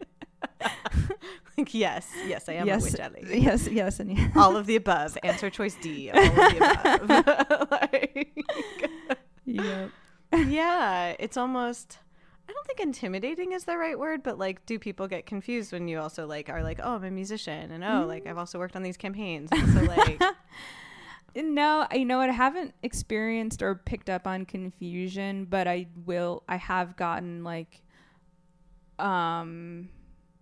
like, yes, yes, I am yes, a witch, Ellie. Yes, yes, and yes. All of the above. Answer choice D. All of the above. like, yep. Yeah, it's almost... I don't think intimidating is the right word, but like, do people get confused when you also like are like, oh, I'm a musician, and oh, mm. like I've also worked on these campaigns, and so like, no, I know I haven't experienced or picked up on confusion, but I will. I have gotten like, um,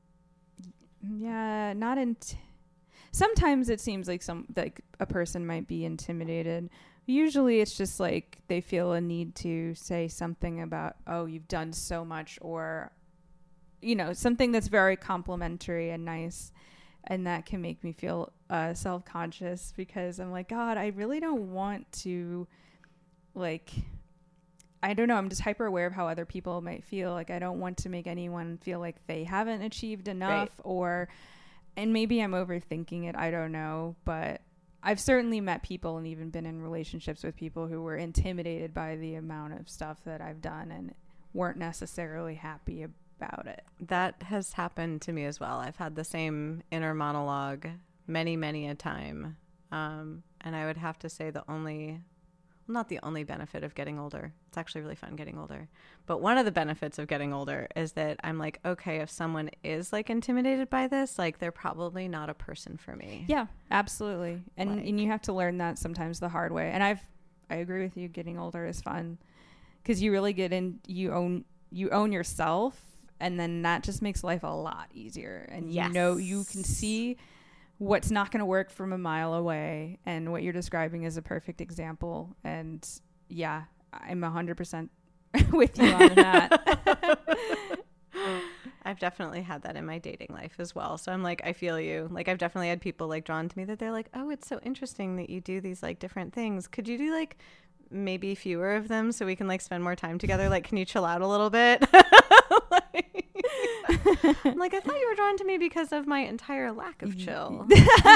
yeah, not in. Int- Sometimes it seems like some like a person might be intimidated. Usually it's just like they feel a need to say something about, oh, you've done so much, or, you know, something that's very complimentary and nice. And that can make me feel uh, self-conscious because I'm like, God, I really don't want to, like, I don't know. I'm just hyper aware of how other people might feel. Like, I don't want to make anyone feel like they haven't achieved enough right. or, and maybe I'm overthinking it. I don't know. But I've certainly met people and even been in relationships with people who were intimidated by the amount of stuff that I've done and weren't necessarily happy about it. That has happened to me as well. I've had the same inner monologue many, many a time. Um, and I would have to say the only, well, not the only benefit of getting older. It's actually really fun getting older. But one of the benefits of getting older is that I'm like, okay, if someone is like intimidated by this, like they're probably not a person for me. Yeah, absolutely. And like, and you have to learn that sometimes the hard way. And I've, I agree with you. Getting older is fun because you really get in, you own, you own yourself. And then that just makes life a lot easier. And yes. you know, you can see what's not going to work from a mile away. And what you're describing is a perfect example. And yeah, I'm a hundred percent with you on that. I've definitely had that in my dating life as well. So I'm like, I feel you. Like I've definitely had people like drawn to me that they're like, oh, it's so interesting that you do these like different things. Could you do like maybe fewer of them so we can like spend more time together? Like, can you chill out a little bit? like, I'm like, I thought you were drawn to me because of my entire lack of chill.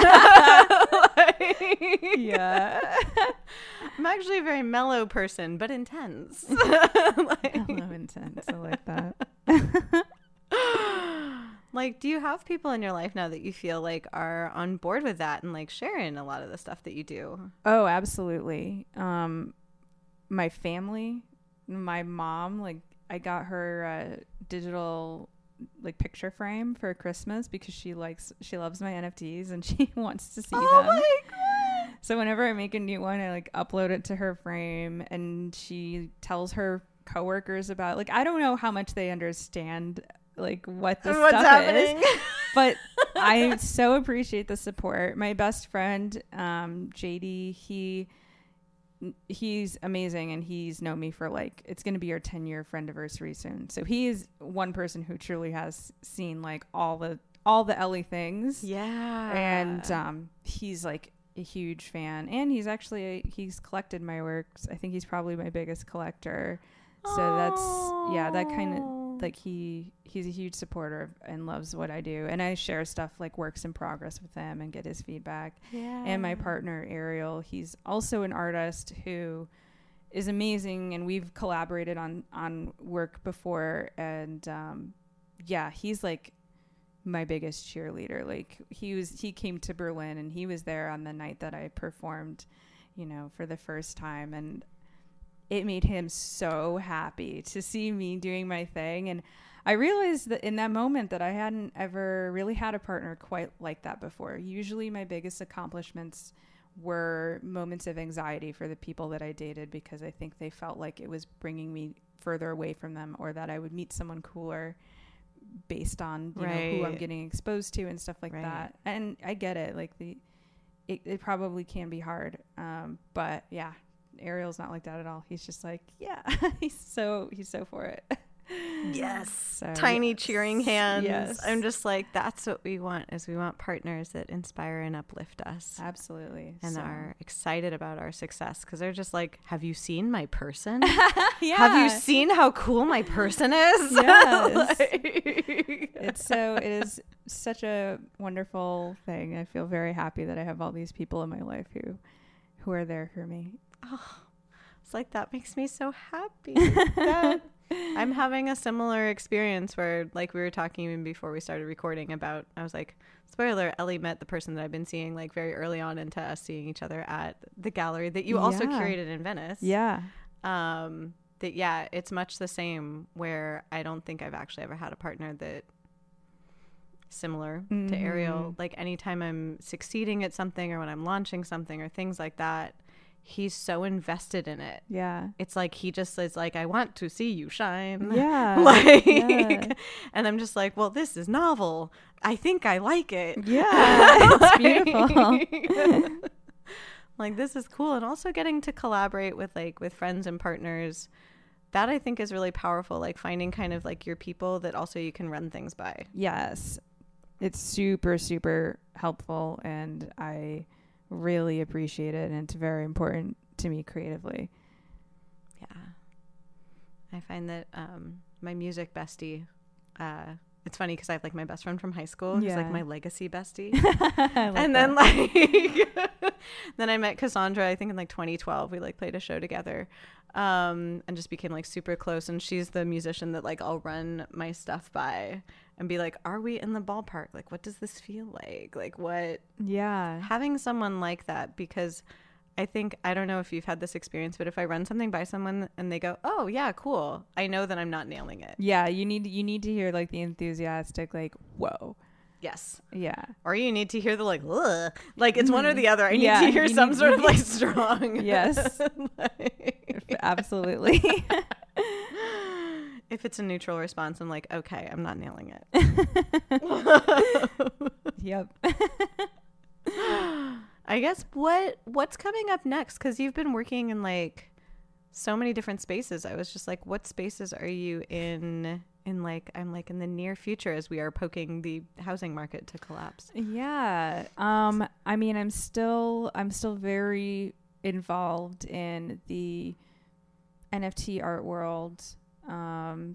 like, yeah. I'm actually a very mellow person, but intense. like, mellow intense. I like that. Like, do you have people in your life now that you feel like are on board with that and like sharing a lot of the stuff that you do? Oh, absolutely. Um, my family, my mom, like I got her a digital like picture frame for Christmas because she likes, she loves my N F Ts and she wants to see oh them. My God. So whenever I make a new one, I like upload it to her frame and she tells her coworkers about, like, I don't know how much they understand like what this What's stuff happening? is, but I so appreciate the support. My best friend, um, J D, he, he's amazing and he's known me for like, it's going to be our ten year friendiversary soon. So he is one person who truly has seen like all the, all the Ellie things. Yeah. And, um, he's like a huge fan and he's actually, a, he's collected my works. I think he's probably my biggest collector. So Aww. that's, yeah, that kind of, like he he's a huge supporter of, and loves what I do, and I share stuff like works in progress with him and get his feedback. Yeah. And my partner Ariel, he's also an artist who is amazing, and we've collaborated on on work before, and um yeah, he's like my biggest cheerleader. Like he was he came to Berlin and he was there on the night that I performed, you know, for the first time, and it made him so happy to see me doing my thing. And I realized that in that moment that I hadn't ever really had a partner quite like that before. Usually my biggest accomplishments were moments of anxiety for the people that I dated because I think they felt like it was bringing me further away from them or that I would meet someone cooler based on you right. know who I'm getting exposed to and stuff like right. that. And I get it, like the it, it probably can be hard, um but yeah, Ariel's not like that at all. He's just like, yeah. he's so he's so for it. Yes. So, Tiny yes. cheering hands. Yes. I'm just like, that's what we want, is we want partners that inspire and uplift us. Absolutely. And so. are excited about our success, because they're just like, have you seen my person? Yeah. Have you seen how cool my person is? Yes. Like, It's so it is such a wonderful thing. I feel very happy that I have all these people in my life who who are there for me. oh, it's like, that makes me so happy. That I'm having a similar experience where, like, we were talking even before we started recording about, I was like, spoiler, Ellie met the person that I've been seeing like very early on into us seeing each other at the gallery that you also Yeah. curated in Venice. Yeah. Um, that, yeah, it's much the same, where I don't think I've actually ever had a partner that similar Mm-hmm. to Ariel. Like, anytime I'm succeeding at something, or when I'm launching something or things like that, he's so invested in it. Yeah. It's like, he just is like, I want to see you shine. Yeah. Like, yeah. and I'm just like, well, this is novel. I think I like it. Yeah. It's beautiful. Like, this is cool. And also getting to collaborate with like with friends and partners, that I think is really powerful. Like, finding kind of like your people that also you can run things by. Yes. It's super, super helpful, and I really appreciate it, and it's very important to me creatively. Yeah. I find that um, my music bestie, uh, it's funny because I have like my best friend from high school who's Yeah. like my legacy bestie. I like And then that. like then I met Cassandra, I think in like twenty twelve. We like played a show together, um and just became like super close. And she's the musician that like I'll run my stuff by and be like, are we in the ballpark? Like, what does this feel like? Like, what? Yeah. Having someone like that, because I think, I don't know if you've had this experience, but if I run something by someone and they go, oh yeah, cool, I know that I'm not nailing it. Yeah, you need you need to hear like the enthusiastic, like, whoa. Yes. Yeah. Or you need to hear the like, ugh. Like, it's one or the other. I need Yeah, to hear you some need- sort you of like need- strong. Yes. Like, Absolutely. if it's a neutral response, I'm like, okay, I'm not nailing it. Yep. I guess what what's coming up next? Because you've been working in like so many different spaces. I was just like, what spaces are you in? In like, I'm like in the near future, as we are poking the housing market to collapse. Yeah. Um, I mean, I'm still I'm still very involved in the N F T art world. Um,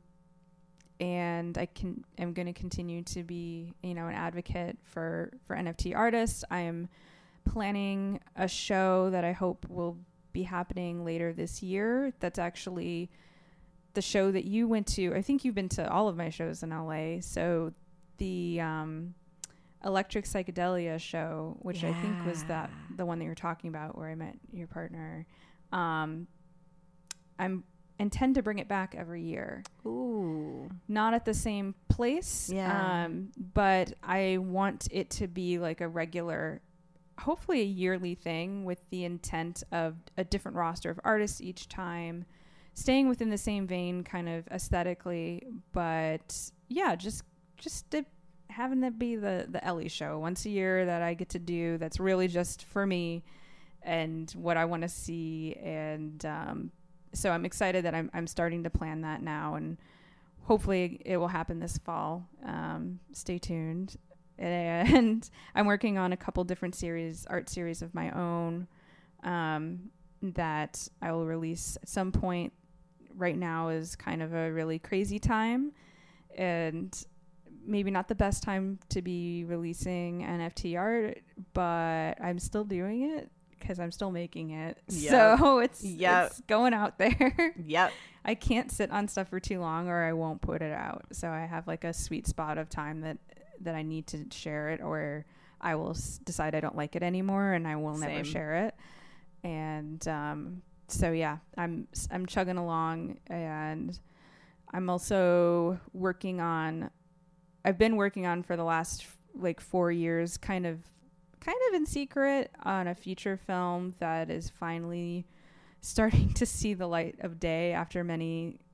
and I can am going to continue to be, you know, an advocate for, for N F T artists. I am planning a show that I hope will be happening later this year. That's actually the show that you went to. I think you've been to all of my shows in L A. So the um, Electric Psychedelia show, which Yeah. I think was that the one that you're talking about, where I met your partner. Um, I'm intend to bring it back every year. Ooh. Not at the same place, Yeah. um, but I want it to be like a regular, hopefully a yearly thing, with the intent of a different roster of artists each time, staying within the same vein kind of aesthetically, but yeah, just just to having that be the the Ellie show once a year that I get to do, that's really just for me and what I want to see. And um so I'm excited that I'm I'm starting to plan that now, and hopefully it will happen this fall. Um, stay tuned. And I'm working on a couple different series, art series of my own, um, that I will release at some point. Right now is kind of a really crazy time, and maybe not the best time to be releasing N F T art, but I'm still doing it because I'm still making it. Yep. So it's, Yep. it's going out there. Yep. I can't sit on stuff for too long or I won't put it out. So I have like a sweet spot of time that, that I need to share it, or I will s- decide I don't like it anymore and I will never Same. share it. And um, so, yeah, I'm, s- I'm chugging along, and I'm also working on, I've been working on for the last like four years, kind of, kind of in secret, on a feature film that is finally starting to see the light of day after many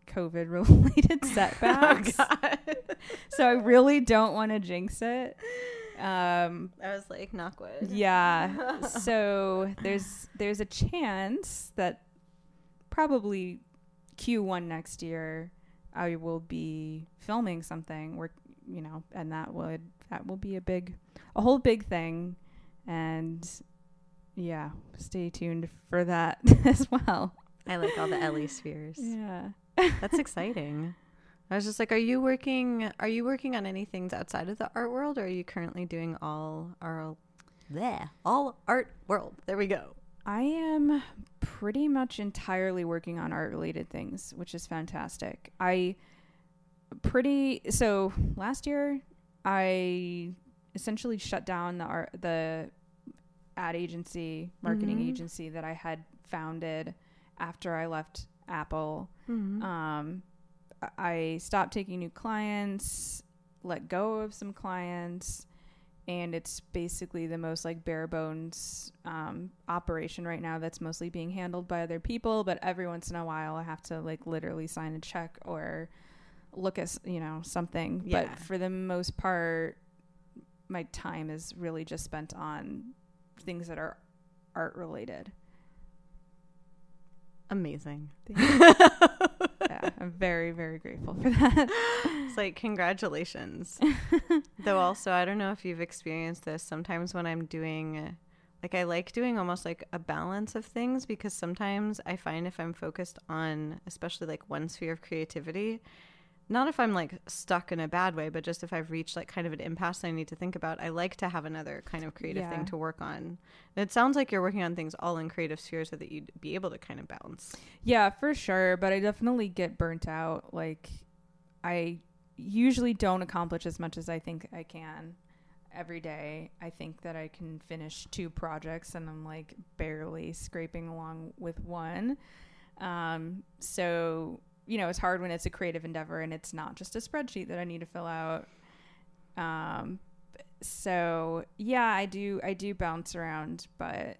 COVID related setbacks. Oh, God. So I really don't want to jinx it. Um, I was like, knock wood. yeah. So there's there's a chance that probably Q one next year I will be filming something where, you know, and that would that will be a big a whole big thing. And yeah, stay tuned for that as well. I like all the Ellie spheres. Yeah. That's exciting. I was just like, are you working are you working on any things outside of the art world, or are you currently doing all our bleh, all art world? There we go. I am pretty much entirely working on art related things, which is fantastic. I pretty so last year I essentially shut down the art the ad agency, marketing Mm-hmm. agency that I had founded after I left Apple. Mm-hmm. Um, I stopped taking new clients, let go of some clients, and it's basically the most like bare bones um, operation right now that's mostly being handled by other people. But every once in a while, I have to like literally sign a check or look at, you know, something. Yeah. But for the most part, my time is really just spent on things that are art related. Amazing. Yeah, I'm very, very grateful for that. It's like, congratulations. Though also, I don't know if you've experienced this. Sometimes when I'm doing, like, I like doing almost like a balance of things, because sometimes I find if I'm focused on, especially like one sphere of creativity, not if I'm like stuck in a bad way, but just if I've reached like kind of an impasse I need to think about, I like to have another kind of creative Yeah. thing to work on. And it sounds like you're working on things all in creative spheres so that you'd be able to kind of balance. Yeah, for sure. But I definitely get burnt out. Like, I usually don't accomplish as much as I think I can every day. I think that I can finish two projects and I'm like barely scraping along with one. Um, so, you know, it's hard when it's a creative endeavor and it's not just a spreadsheet that I need to fill out. Um, so yeah, I do, I do bounce around, but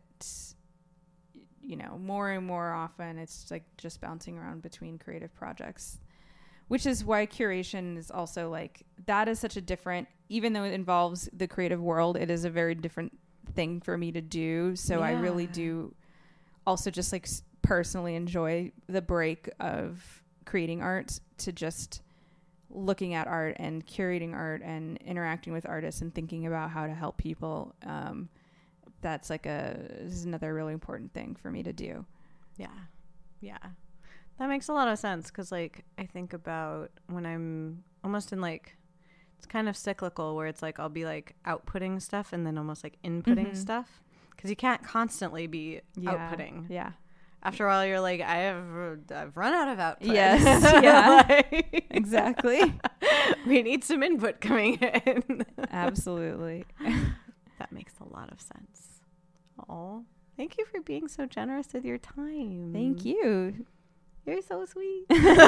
you know, more and more often it's like just bouncing around between creative projects, which is why curation is also like, that is such a different, even though it involves the creative world, it is a very different thing for me to do. So Yeah. I really do also just like personally enjoy the break of creating art to just looking at art and curating art and interacting with artists and thinking about how to help people. Um, that's like a, this is another really important thing for me to do. Yeah. Yeah. That makes a lot of sense, because like I think about when I'm almost in like, it's kind of cyclical where it's like I'll be like outputting stuff and then almost like inputting Mm-hmm. stuff, because you can't constantly be Yeah. outputting. Yeah. After a while, you're like, I have I've run out of output. Yes. Yeah. Like, Exactly. we need some input coming in. Absolutely. That makes a lot of sense. Oh, thank you for being so generous with your time. Thank you. You're so sweet.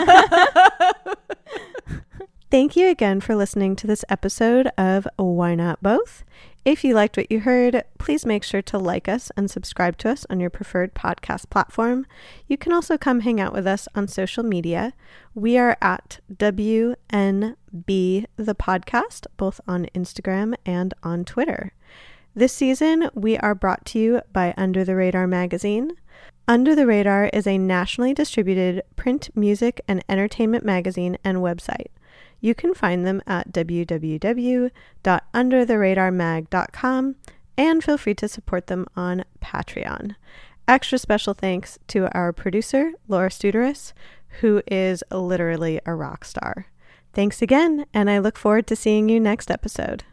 Thank you again for listening to this episode of Why Not Both. If you liked what you heard, please make sure to like us and subscribe to us on your preferred podcast platform. You can also come hang out with us on social media. We are at W N B The Podcast, both on Instagram and on Twitter. This season, we are brought to you by Under the Radar magazine. Under the Radar is a nationally distributed print, music, and entertainment magazine and website. You can find them at w w w dot under the radar mag dot com and feel free to support them on Patreon. Extra special thanks to our producer, Laura Studeris, who is literally a rock star. Thanks again, and I look forward to seeing you next episode.